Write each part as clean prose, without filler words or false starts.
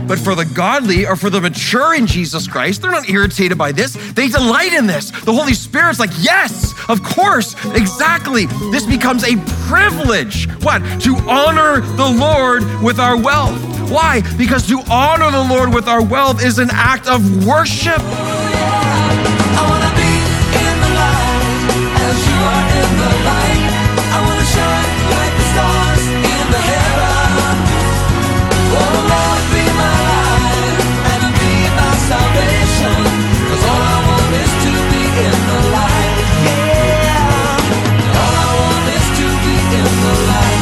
But for the godly or for the mature in Jesus Christ, they're not irritated by this. They delight in this. The Holy Spirit's like, yes, of course, exactly. This becomes a privilege. What? To honor the Lord with our wealth. Why? Because to honor the Lord with our wealth is an act of worship. I want to be in the light as you are in the light. I want to shine like the stars in the heaven. Oh, Lord, be my light and be my salvation. 'Cause all I want is to be in the light. Yeah. All I want is to be in the light.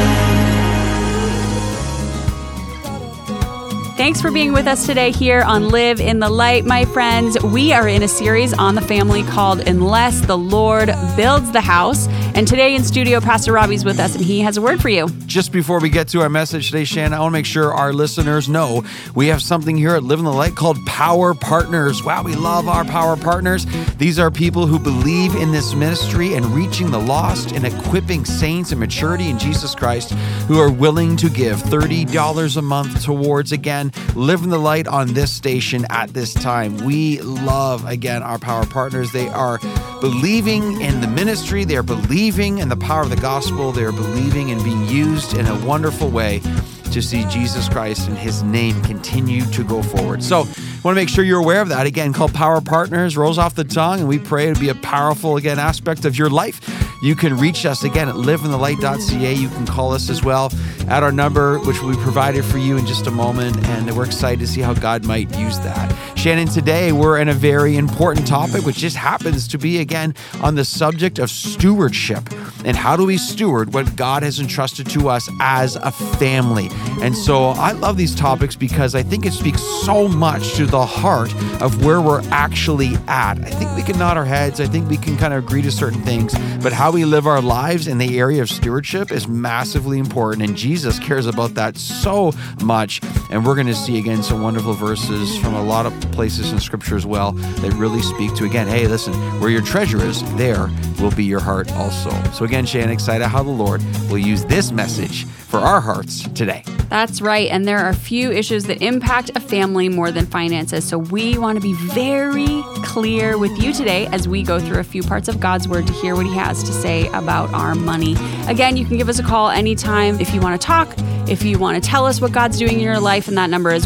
Thanks for being with us today here on Live in the Light, my friends. We are in a series on the family called Unless the Lord Builds the House. And today in studio, Pastor Robbie's with us, and he has a word for you. Just before we get to our message today, Shannon, I want to make sure our listeners know we have something here at Live in the Light called Power Partners. Wow, we love our Power Partners. These are people who believe in this ministry and reaching the lost and equipping saints in maturity in Jesus Christ, who are willing to give $30 a month towards, again, Live in the Light on this station at this time. We love, again, our Power Partners. They are believing in the ministry. They are believing in the power of the gospel. They are believing in being used in a wonderful way to see Jesus Christ and his name continue to go forward. So I want to make sure you're aware of that. Again, called Power Partners, rolls off the tongue, and we pray it'll be a powerful, again, aspect of your life. You can reach us, again, at liveinthelight.ca. You can call us as well at our number, which will be provided for you in just a moment, and we're excited to see how God might use that. Shannon, today we're in a very important topic, which just happens to be, again, on the subject of stewardship. And how do we steward what God has entrusted to us as a family? And so I love these topics because I think it speaks so much to the heart of where we're actually at. I think we can nod our heads. I think we can kind of agree to certain things, but how we live our lives in the area of stewardship is massively important. And Jesus cares about that so much. And we're going to see, again, some wonderful verses from a lot of places in Scripture as well that really speak to, again, hey, listen, where your treasure is, there will be your heart also. So again, Shannon, excited how the Lord will use this message for our hearts today. That's right. And there are a few issues that impact a family more than finances. So we want to be very clear with you today as we go through a few parts of God's word to hear what he has to say about our money. Again, you can give us a call anytime if you want to talk, if you want to tell us what God's doing in your life, and that number is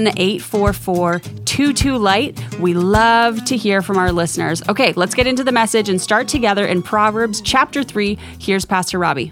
1-844-22-LIGHT. We love to hear from our listeners. Okay, let's get into the message and start together in Proverbs chapter 3. Here's Pastor Robbie.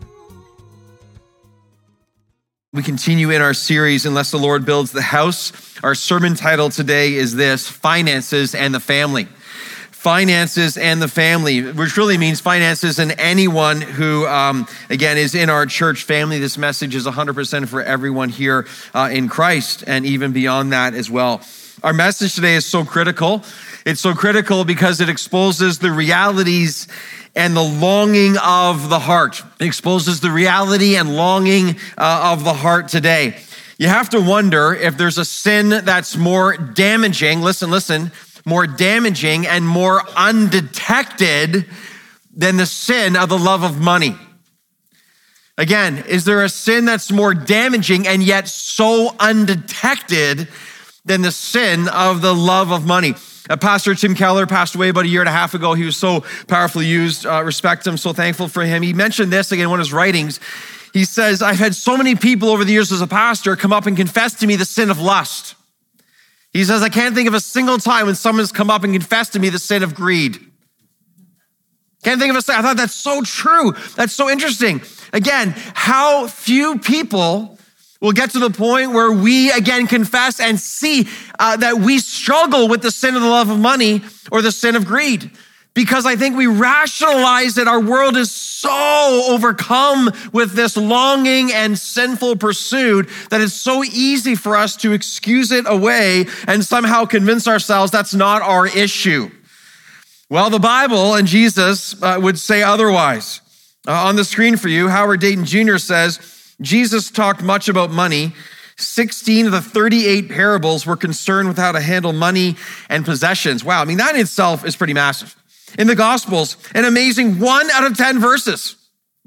We continue in our series, Unless the Lord Builds the House. Our sermon title today is this, Finances and the Family. Finances and the family, which really means finances and anyone who, again, is in our church family. This message is 100% for everyone here in Christ and even beyond that as well. Our message today is so critical. It's so critical because it exposes the realities and the longing of the heart. It exposes the reality and longing of the heart today. You have to wonder if there's a sin that's more damaging, listen, more damaging and more undetected than the sin of the love of money. Again, is there a sin that's more damaging and yet so undetected than the sin of the love of money? Pastor Tim Keller passed away about a year and a half ago. He was so powerfully used. Respect him, so thankful for him. He mentioned this again in one of his writings. He says, I've had so many people over the years as a pastor come up and confess to me the sin of lust. He says, I can't think of a single time when someone's come up and confessed to me the sin of greed. Can't think of a sin. I thought that's so true. That's so interesting. Again, how few people will get to the point where we again confess and see that we struggle with the sin of the love of money or the sin of greed. Because I think we rationalize that our world is so overcome with this longing and sinful pursuit that it's so easy for us to excuse it away and somehow convince ourselves that's not our issue. Well, the Bible and Jesus would say otherwise. On the screen for you, Howard Dayton Jr. says, Jesus talked much about money. 16 of the 38 parables were concerned with how to handle money and possessions. Wow, I mean, that in itself is pretty massive. In the Gospels, an amazing 1 out of 10 verses.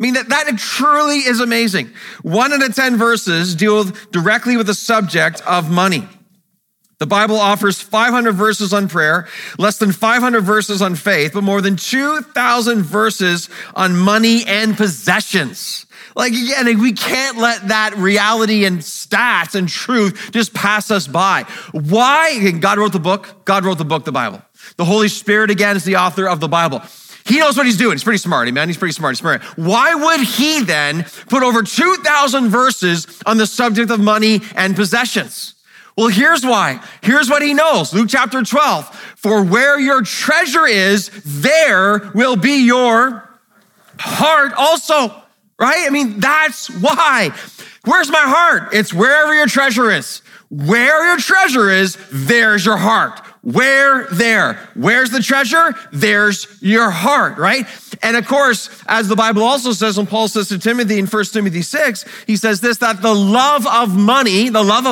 I mean, that truly is amazing. 1 out of 10 verses deal directly with the subject of money. The Bible offers 500 verses on prayer, less than 500 verses on faith, but more than 2,000 verses on money and possessions. Like, again, we can't let that reality and stats and truth just pass us by. Why? Again, God wrote the book. God wrote the book, the Bible. The Holy Spirit, again, is the author of the Bible. He knows what he's doing. He's pretty smart, man. He's pretty smart. Why would he then put over 2,000 verses on the subject of money and possessions? Well, here's why. Here's what he knows. Luke chapter 12. For where your treasure is, there will be your heart also. Right? I mean, that's why. Where's my heart? It's wherever your treasure is. Where your treasure is, there's your heart. Where? There. Where's the treasure? There's your heart, right? And of course, as the Bible also says, when Paul says to Timothy in 1 Timothy 6, he says this, that the love of money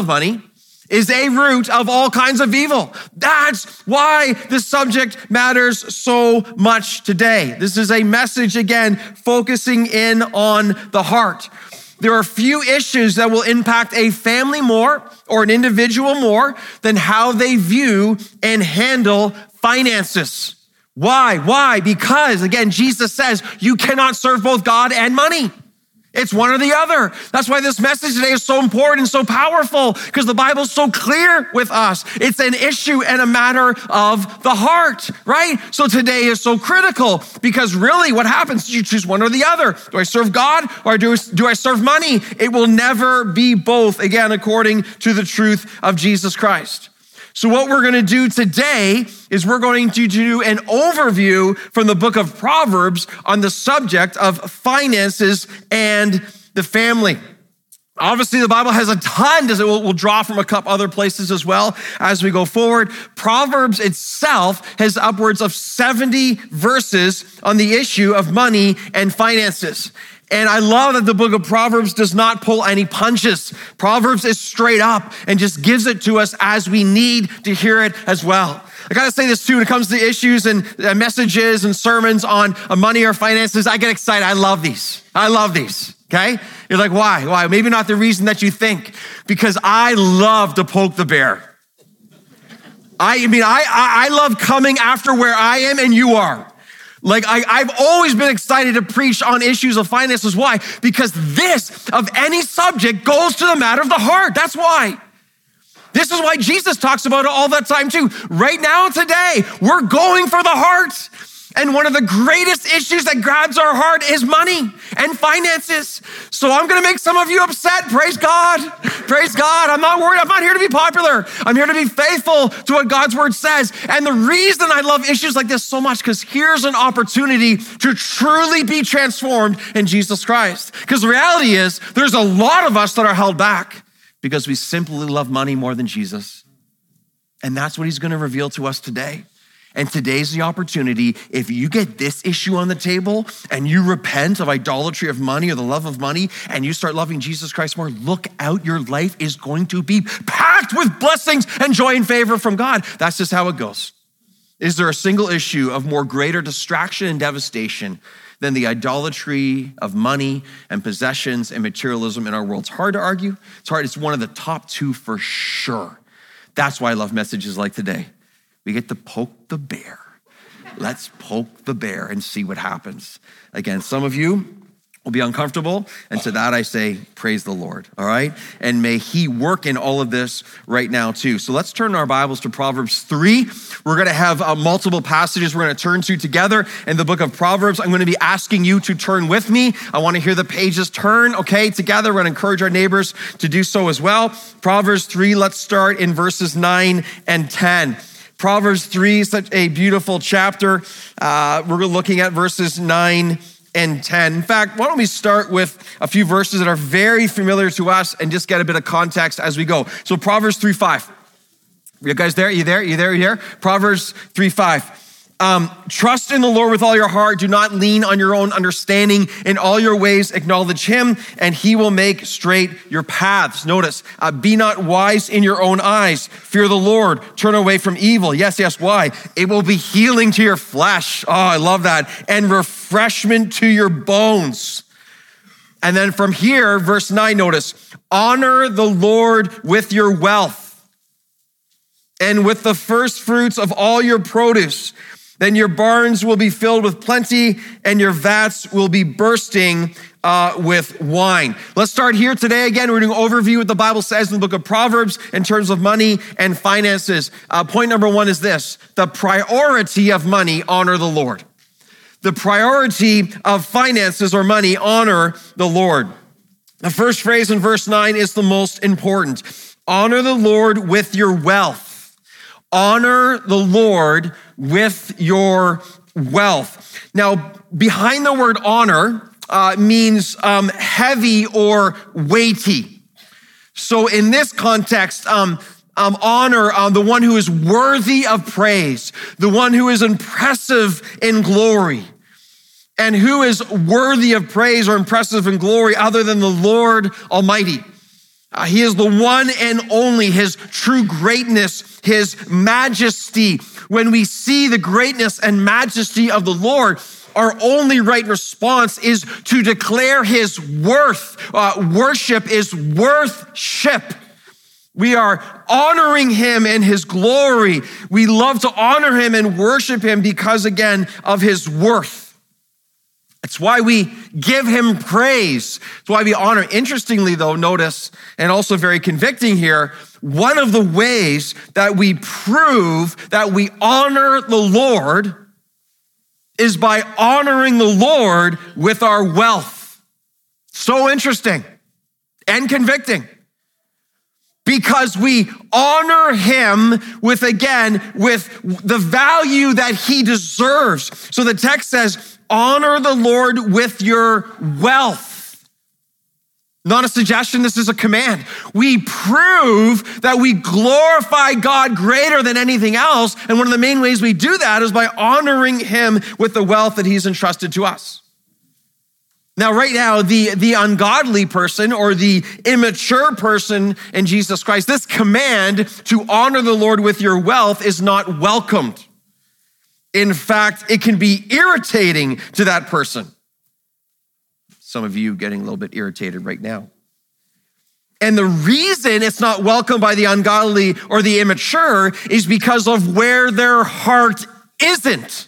is a root of all kinds of evil. That's why this subject matters so much today. This is a message, again, focusing in on the heart. There are few issues that will impact a family more or an individual more than how they view and handle finances. Why? Why? Because, again, Jesus says you cannot serve both God and money. It's one or the other. That's why this message today is so important and so powerful, because the Bible's so clear with us. It's an issue and a matter of the heart, right? So today is so critical, because really what happens, you choose one or the other. Do I serve God or do I serve money? It will never be both, again, according to the truth of Jesus Christ. So what we're going to do today is we're going to do an overview from the book of Proverbs on the subject of finances and the family. Obviously, the Bible has a ton. We'll draw from a couple other places as well as we go forward. Proverbs itself has upwards of 70 verses on the issue of money and finances. And I love that the book of Proverbs does not pull any punches. Proverbs is straight up and just gives it to us as we need to hear it as well. I gotta say this too, when it comes to issues and messages and sermons on money or finances, I get excited. I love these, okay? You're like, why? Why? Maybe not the reason that you think, because I love to poke the bear. I love coming after where I am and you are. Like, I've always been excited to preach on issues of finances. Why? Because this, of any subject, goes to the matter of the heart. That's why. This is why Jesus talks about it all that time too. Right now, today, we're going for the heart. And one of the greatest issues that grabs our heart is money and finances. So I'm going to make some of you upset. Praise God. Praise God. I'm not worried. I'm not here to be popular. I'm here to be faithful to what God's word says. And the reason I love issues like this so much, because here's an opportunity to truly be transformed in Jesus Christ. Because the reality is there's a lot of us that are held back because we simply love money more than Jesus. And that's what he's going to reveal to us today. And today's the opportunity. If you get this issue on the table and you repent of idolatry of money or the love of money and you start loving Jesus Christ more, look out, your life is going to be packed with blessings and joy and favor from God. That's just how it goes. Is there a single issue of more greater distraction and devastation than the idolatry of money and possessions and materialism in our world? It's hard to argue. It's hard. It's one of the top two for sure. That's why I love messages like today. We get to poke the bear. Let's poke the bear and see what happens. Again, some of you will be uncomfortable, and to that I say, praise the Lord, all right? And may he work in all of this right now too. So let's turn our Bibles to Proverbs 3. We're gonna have multiple passages we're gonna turn to together in the book of Proverbs. I'm gonna be asking you to turn with me. I wanna hear the pages turn, okay, together. We're gonna encourage our neighbors to do so as well. Proverbs 3, let's start in verses 9 and 10. Proverbs 3, such a beautiful chapter. We're looking at verses 9 and 10. In fact, why don't we start with a few verses that are very familiar to us and just get a bit of context as we go. So Proverbs 3:5. You guys there? You there? Proverbs 3:5. Trust in the Lord with all your heart. Do not lean on your own understanding. In all your ways, acknowledge him, and he will make straight your paths. Notice, be not wise in your own eyes. Fear the Lord. Turn away from evil. Yes, why? It will be healing to your flesh. Oh, I love that. And refreshment to your bones. And then from here, verse 9, notice, honor the Lord with your wealth and with the first fruits of all your produce. Then your barns will be filled with plenty and your vats will be bursting with wine. Let's start here today. Again, we're doing an overview what the Bible says in the book of Proverbs in terms of money and finances. Point number one is this: the priority of money, honor the Lord. The priority of finances or money, honor the Lord. The first phrase in verse 9 is the most important. Honor the Lord with your wealth. Honor the Lord with your wealth. Now, behind the word honor means heavy or weighty. So in this context, honor the one who is worthy of praise, the one who is impressive in glory. And who is worthy of praise or impressive in glory other than the Lord Almighty? He is the one and only, his true greatness, his majesty. When we see the greatness and majesty of the Lord, our only right response is to declare his worth. Worship is worthship. We are honoring him in his glory. We love to honor him and worship him because, again, of his worth. It's why we give him praise. It's why we honor. Interestingly, though, notice, and also very convicting here, one of the ways that we prove that we honor the Lord is by honoring the Lord with our wealth. So interesting and convicting. Because we honor him with the value that he deserves. So the text says, honor the Lord with your wealth. Not a suggestion, this is a command. We prove that we glorify God greater than anything else. And one of the main ways we do that is by honoring him with the wealth that he's entrusted to us. Now, right now, the ungodly person or the immature person in Jesus Christ, this command to honor the Lord with your wealth is not welcomed. In fact, it can be irritating to that person. Some of you getting a little bit irritated right now. And the reason it's not welcomed by the ungodly or the immature is because of where their heart isn't.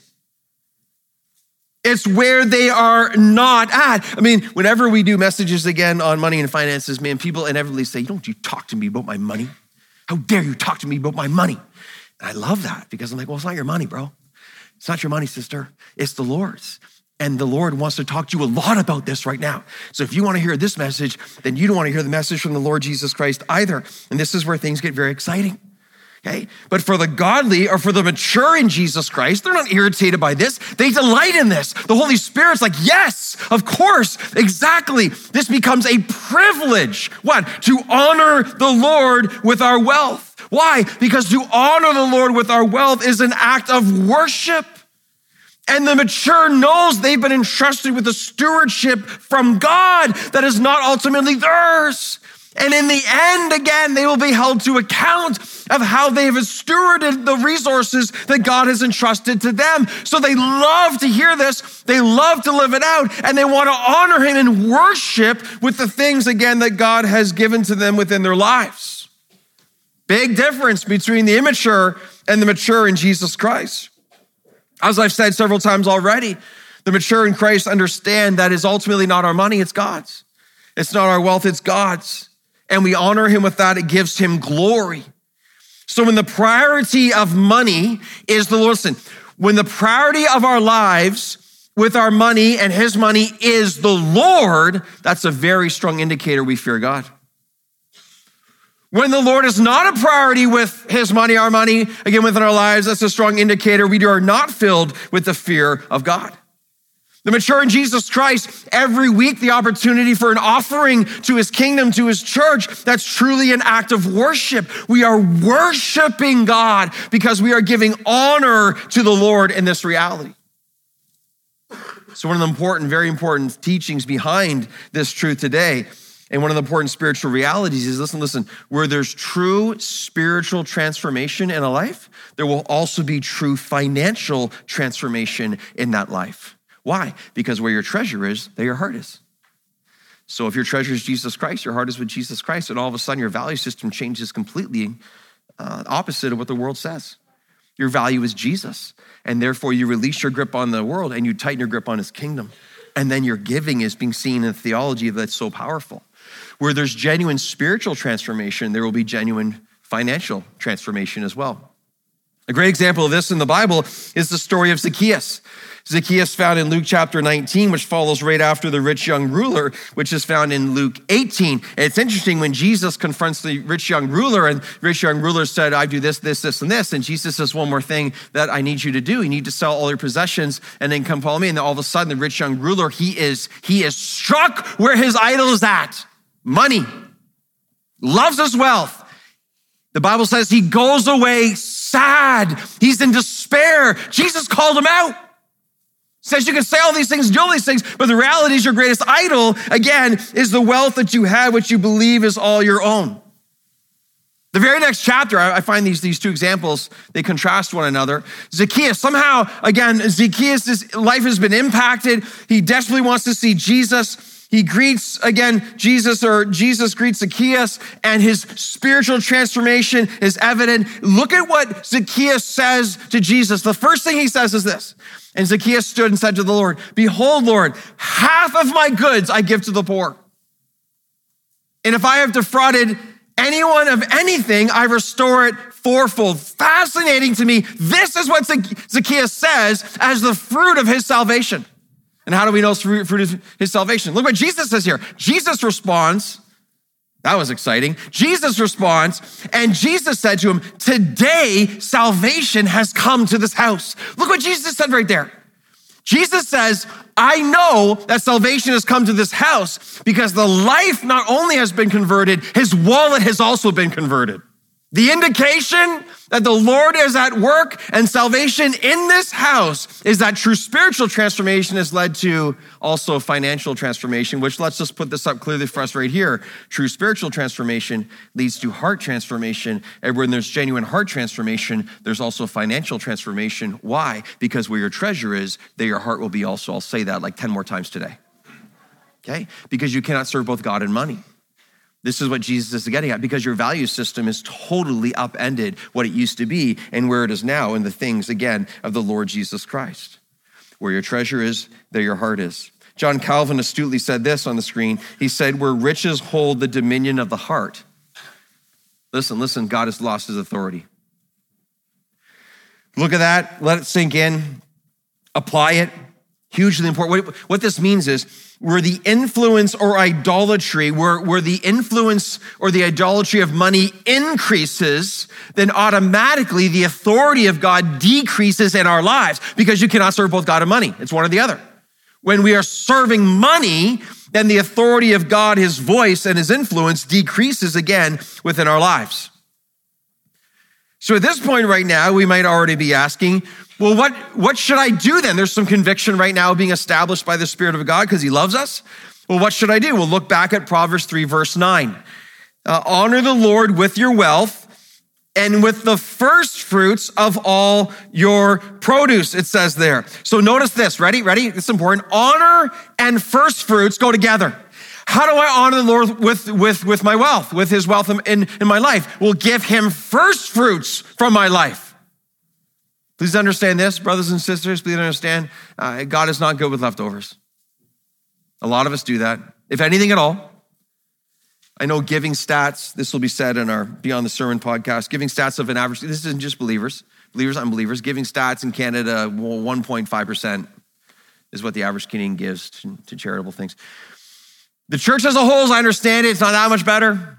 It's where they are not at. I mean, whenever we do messages again on money and finances, man, people inevitably say, don't you talk to me about my money? How dare you talk to me about my money? And I love that because I'm like, well, it's not your money, bro. It's not your money, sister. It's the Lord's. And the Lord wants to talk to you a lot about this right now. So if you want to hear this message, then you don't want to hear the message from the Lord Jesus Christ either. And this is where things get very exciting. Okay? But for the godly or for the mature in Jesus Christ, they're not irritated by this. They delight in this. The Holy Spirit's like, yes, of course, exactly. This becomes a privilege. What? To honor the Lord with our wealth. Why? Because to honor the Lord with our wealth is an act of worship. And the mature knows they've been entrusted with a stewardship from God that is not ultimately theirs. And in the end, again, they will be held to account of how they have stewarded the resources that God has entrusted to them. So they love to hear this. They love to live it out. And they want to honor him and worship with the things, again, that God has given to them within their lives. Big difference between the immature and the mature in Jesus Christ. As I've said several times already, the mature in Christ understand that it's ultimately not our money, it's God's. It's not our wealth, it's God's. And we honor him with that, it gives him glory. So when the priority of money is the Lord, listen, when the priority of our lives with our money and his money is the Lord, that's a very strong indicator we fear God. When the Lord is not a priority with his money, our money, again, within our lives, that's a strong indicator we are not filled with the fear of God. The mature in Jesus Christ, every week, the opportunity for an offering to his kingdom, to his church, that's truly an act of worship. We are worshiping God because we are giving honor to the Lord in this reality. So one of the important, very important teachings behind this truth today, and one of the important spiritual realities is, listen, where there's true spiritual transformation in a life, there will also be true financial transformation in that life. Why? Because where your treasure is, there your heart is. So if your treasure is Jesus Christ, your heart is with Jesus Christ, and all of a sudden your value system changes completely opposite of what the world says. Your value is Jesus, and therefore you release your grip on the world and you tighten your grip on his kingdom. And then your giving is being seen in a theology that's so powerful. Where there's genuine spiritual transformation, there will be genuine financial transformation as well. A great example of this in the Bible is the story of Zacchaeus. Zacchaeus found in Luke chapter 19, which follows right after the rich young ruler, which is found in Luke 18. And it's interesting when Jesus confronts the rich young ruler, and the rich young ruler said, I do this, this, this, and this. And Jesus says, one more thing that I need you to do. You need to sell all your possessions and then come follow me. And then all of a sudden, the rich young ruler, he is struck where his idol is at. Money. Loves his wealth. The Bible says he goes away sad. He's in despair. Jesus called him out. Says you can say all these things, do all these things, but the reality is your greatest idol, again, is the wealth that you have, which you believe is all your own. The very next chapter, I find these two examples, they contrast one another. Zacchaeus, somehow, again, Zacchaeus' life has been impacted. He desperately wants to see Jesus. He greets, again, Jesus, or Jesus greets Zacchaeus, and his spiritual transformation is evident. Look at what Zacchaeus says to Jesus. The first thing he says is this. And Zacchaeus stood and said to the Lord, behold, Lord, half of my goods I give to the poor. And if I have defrauded anyone of anything, I restore it fourfold. Fascinating to me. This is what Zacchaeus says as the fruit of his salvation. And how do we know it's fruit of his salvation? Look what Jesus says here. Jesus responds. That was exciting. Jesus responds, and Jesus said to him, today salvation has come to this house. Look what Jesus said right there. Jesus says, I know that salvation has come to this house because the life not only has been converted, his wallet has also been converted. The indication that the Lord is at work and salvation in this house is that true spiritual transformation has led to also financial transformation, which let's just put this up clearly for us right here. True spiritual transformation leads to heart transformation. And when there's genuine heart transformation, there's also financial transformation. Why? Because where your treasure is, there your heart will be also. I'll say that like 10 more times today. Okay? Because you cannot serve both God and money. This is what Jesus is getting at, because your value system is totally upended what it used to be and where it is now in the things, again, of the Lord Jesus Christ. Where your treasure is, there your heart is. John Calvin astutely said this on the screen. He said, where riches hold the dominion of the heart. Listen, God has lost his authority. Look at that. Let it sink in. Apply it. Hugely important. What this means is, where the influence or idolatry, where the influence or the idolatry of money increases, then automatically the authority of God decreases in our lives, because you cannot serve both God and money. It's one or the other. When we are serving money, then the authority of God, his voice and his influence decreases again within our lives. So at this point right now, we might already be asking, well, what should I do then? There's some conviction right now being established by the Spirit of God because he loves us. Well, what should I do? We'll look back at Proverbs 3, verse 9. Honor the Lord with your wealth and with the first fruits of all your produce, it says there. So notice this, ready? It's important. Honor and first fruits go together. How do I honor the Lord with my wealth, with his wealth in my life? We'll give him first fruits from my life. Please understand this, brothers and sisters. Please understand, God is not good with leftovers. A lot of us do that, if anything at all. I know giving stats, this will be said in our Beyond the Sermon podcast, giving stats of an average, this isn't just believers, unbelievers. Giving stats in Canada, 1.5% is what the average Canadian gives to charitable things. The church as a whole, as I understand it, it's not that much better.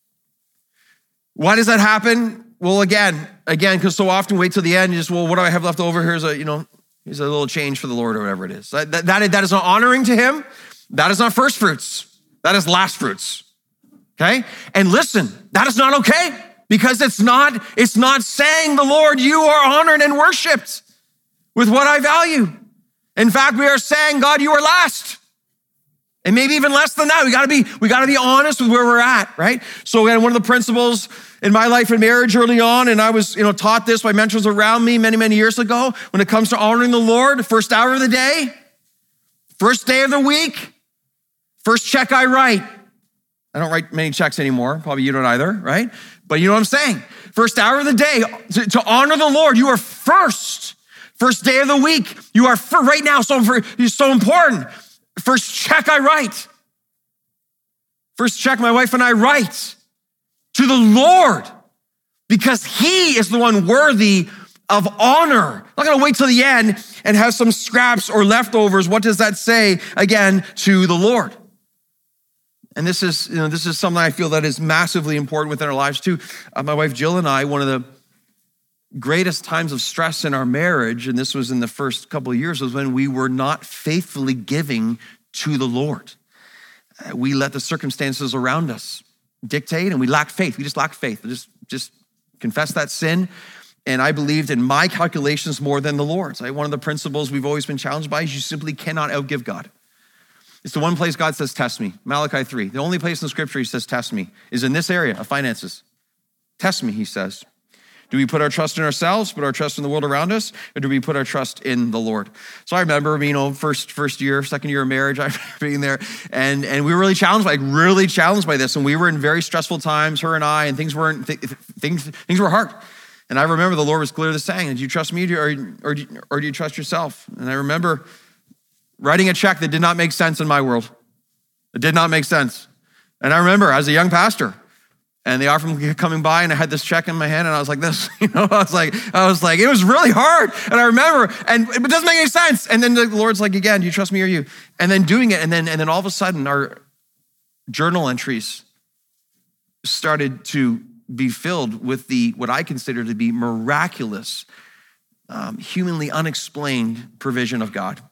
Why does that happen? Well, again, because so often wait till the end, you just, well, what do I have left over? Here's a little change for the Lord or whatever it is. That is not honoring to him. That is not first fruits. That is last fruits. Okay? And listen, that is not okay, because it's not saying the Lord, you are honored and worshiped with what I value. In fact, we are saying, God, you are last. And maybe even less than that. We gotta be honest with where we're at, right? So again, one of the principles in my life and marriage early on, and I was, taught this by mentors around me many, many years ago, when it comes to honoring the Lord, first hour of the day, first day of the week, First check I write. I don't write many checks anymore. Probably you don't either, right? But you know what I'm saying. First hour of the day, to honor the Lord, you are first. First day of the week, you are right now, it's so important. First check I write. First check my wife and I write to the Lord, because he is the one worthy of honor. I'm not gonna wait till the end and have some scraps or leftovers. What does that say? Again, to the Lord. And this is something I feel that is massively important within our lives too. My wife Jill and I, one of the greatest times of stress in our marriage, and this was in the first couple of years, was when we were not faithfully giving to the Lord. We let the circumstances around us dictate, and we lacked faith. We just lacked faith. Just confess that sin. And I believed in my calculations more than the Lord's. One of the principles we've always been challenged by is you simply cannot outgive God. It's the one place God says, test me. Malachi 3. The only place in the scripture he says, test me, is in this area of finances. Test me, he says. Do we put our trust in ourselves, put our trust in the world around us, or do we put our trust in the Lord? So I remember, first year, second year of marriage, I remember being there, and we were really challenged by this, and we were in very stressful times, her and I, and things were hard. And I remember the Lord was clearly saying, do you trust me or do you trust yourself? And I remember writing a check that did not make sense in my world. It did not make sense. And I remember as a young pastor, and the offering coming by, and I had this check in my hand, and I was like this, I was like, it was really hard. And I remember, and it doesn't make any sense. And then the Lord's like, again, do you trust me or you? And then doing it, and then all of a sudden, our journal entries started to be filled with what I consider to be miraculous, humanly unexplained provision of God.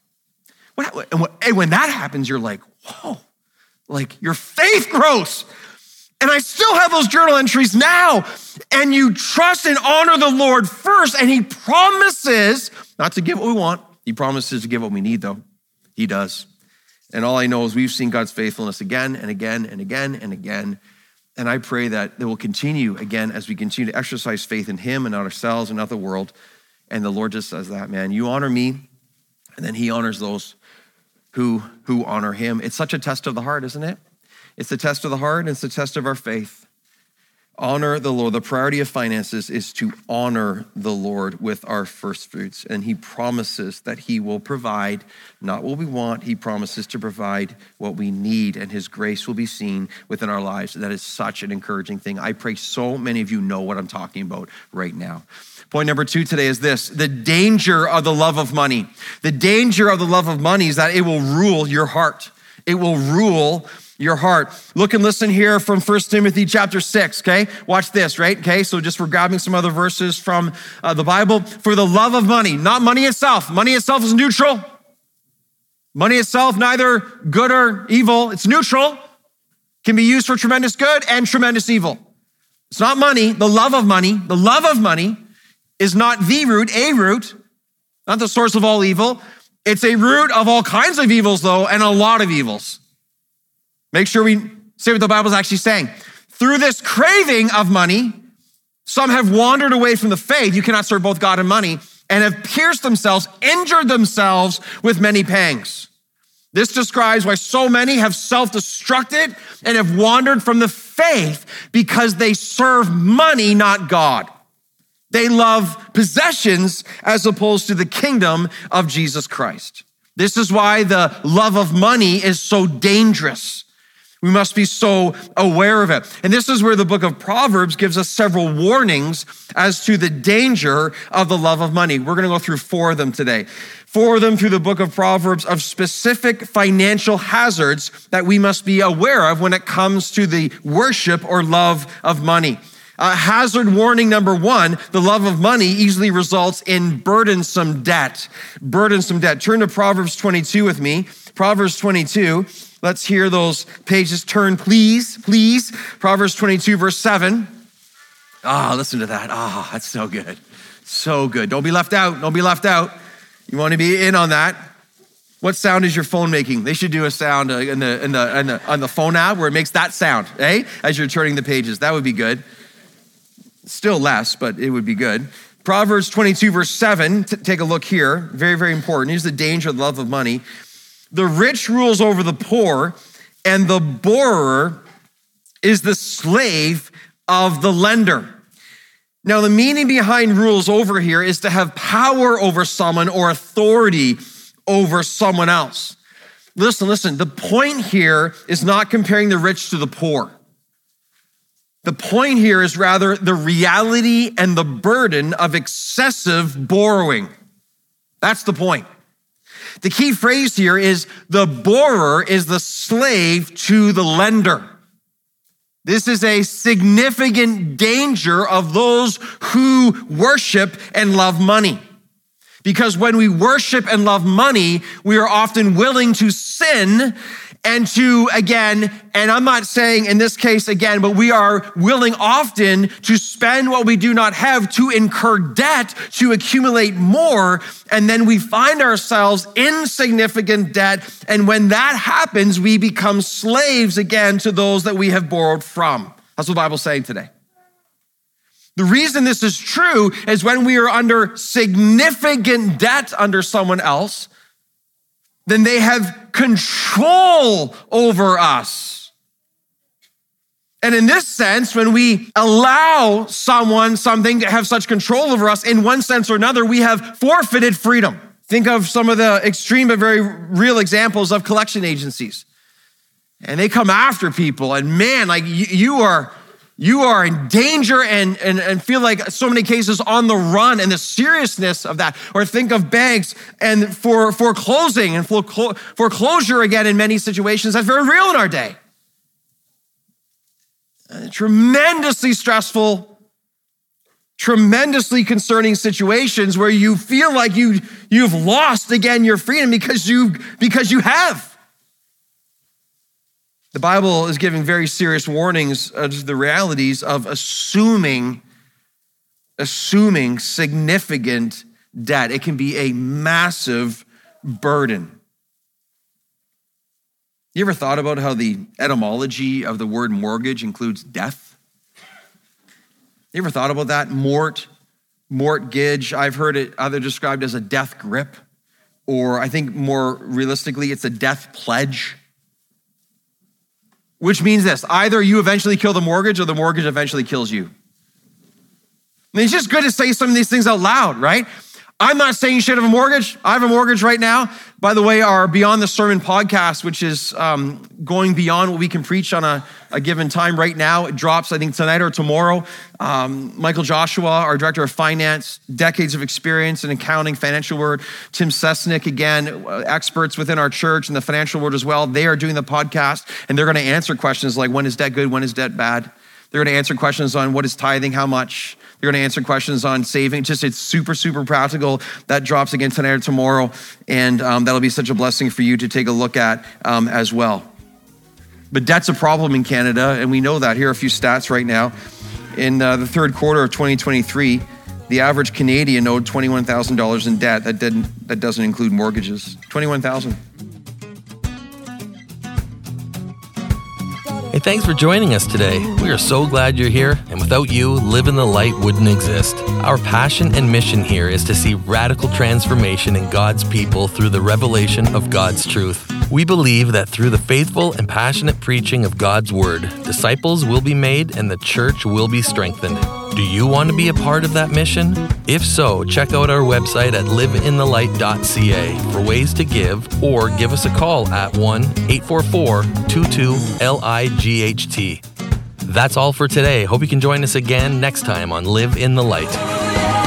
And when that happens, you're like, whoa, like your faith grows. And I still have those journal entries now. And you trust and honor the Lord first. And he promises not to give what we want. He promises to give what we need, though. He does. And all I know is we've seen God's faithfulness again and again and again and again. And I pray that it will continue again as we continue to exercise faith in him and not ourselves and not the world. And the Lord just says that, man, you honor me, and then he honors those who honor him. It's such a test of the heart, isn't it? It's the test of the heart, and it's the test of our faith. Honor the Lord. The priority of finances is to honor the Lord with our first fruits. And he promises that he will provide not what we want. He promises to provide what we need, and his grace will be seen within our lives. That is such an encouraging thing. I pray so many of you know what I'm talking about right now. Point number 2 today is this: the danger of the love of money. The danger of the love of money is that it will rule your heart. It will rule your heart. Look and listen here from 1 Timothy chapter 6, okay? Watch this, right? Okay, so just we're grabbing some other verses from the Bible. For the love of money, not money itself. Money itself is neutral. Money itself, neither good or evil. It's neutral. Can be used for tremendous good and tremendous evil. It's not money. The love of money is not the root, a root, not the source of all evil. It's a root of all kinds of evils, though, and a lot of evils. Make sure we say what the Bible's actually saying. Through this craving of money, some have wandered away from the faith. You cannot serve both God and money, and have pierced themselves, injured themselves with many pangs. This describes why so many have self-destructed and have wandered from the faith because they serve money, not God. They love possessions as opposed to the kingdom of Jesus Christ. This is why the love of money is so dangerous. We must be so aware of it. And this is where the book of Proverbs gives us several warnings as to the danger of the love of money. We're going to go through 4 of them today. 4 of them through the book of Proverbs of specific financial hazards that we must be aware of when it comes to the worship or love of money. Hazard warning number 1, the love of money easily results in burdensome debt. Burdensome debt. Turn to Proverbs 22 with me. Proverbs 22. Let's hear those pages turn, please. Proverbs 22, verse 7. Listen to that. That's so good. So good. Don't be left out. Don't be left out. You want to be in on that. What sound is your phone making? They should do a sound on the phone app where it makes that sound, as you're turning the pages. That would be good. Still less, but it would be good. Proverbs 22, verse 7. Take a look here. Very, very important. Here's the danger of the love of money. The rich rules over the poor, and the borrower is the slave of the lender. Now, the meaning behind rules over here is to have power over someone or authority over someone else. Listen, the point here is not comparing the rich to the poor. The point here is rather the reality and the burden of excessive borrowing. That's the point. The key phrase here is the borrower is the slave to the lender. This is a significant danger of those who worship and love money. Because when we worship and love money, we are often willing to sin and to, again, and I'm not saying in this case again, but we are willing often to spend what we do not have, to incur debt, to accumulate more, and then we find ourselves in significant debt, and when that happens, we become slaves again to those that we have borrowed from. That's what the Bible's saying today. The reason this is true is when we are under significant debt under someone else, then they have control over us. And in this sense, when we allow something to have such control over us, in one sense or another, we have forfeited freedom. Think of some of the extreme but very real examples of collection agencies. And they come after people, and man, like you are in danger and feel like so many cases on the run, and the seriousness of that. Or think of banks and for foreclosing and foreclosure again in many situations. That's very real in our day. Tremendously stressful, tremendously concerning situations where you feel like you've lost again your freedom because you have. The Bible is giving very serious warnings of the realities of assuming significant debt. It can be a massive burden. You ever thought about how the etymology of the word mortgage includes death? You ever thought about that? Mortgage, I've heard it either described as a death grip, or I think more realistically, it's a death pledge. Which means this: either you eventually kill the mortgage or the mortgage eventually kills you. I mean, it's just good to say some of these things out loud, right? I'm not saying you should have a mortgage. I have a mortgage right now. By the way, our Beyond the Sermon podcast, which is going beyond what we can preach on a given time right now. It drops, I think, tonight or tomorrow. Michael Joshua, our director of finance, decades of experience in accounting, financial world. Tim Sesnick, again, experts within our church in the financial world as well. They are doing the podcast, and they're going to answer questions like, when is debt good? When is debt bad? They're going to answer questions on what is tithing, how much. They're going to answer questions on saving. It's super, super practical. That drops again tonight or tomorrow. And that'll be such a blessing for you to take a look at as well. But debt's a problem in Canada, and we know that. Here are a few stats right now. In the third quarter of 2023, the average Canadian owed $21,000 in debt. That doesn't include mortgages. $21,000. Hey, thanks for joining us today. We are so glad you're here, and without you, Live in the Light wouldn't exist. Our passion and mission here is to see radical transformation in God's people through the revelation of God's truth. We believe that through the faithful and passionate preaching of God's word, disciples will be made and the church will be strengthened. Do you want to be a part of that mission? If so, check out our website at liveinthelight.ca for ways to give, or give us a call at 1-844-22-LIGHT. That's all for today. Hope you can join us again next time on Live in the Light.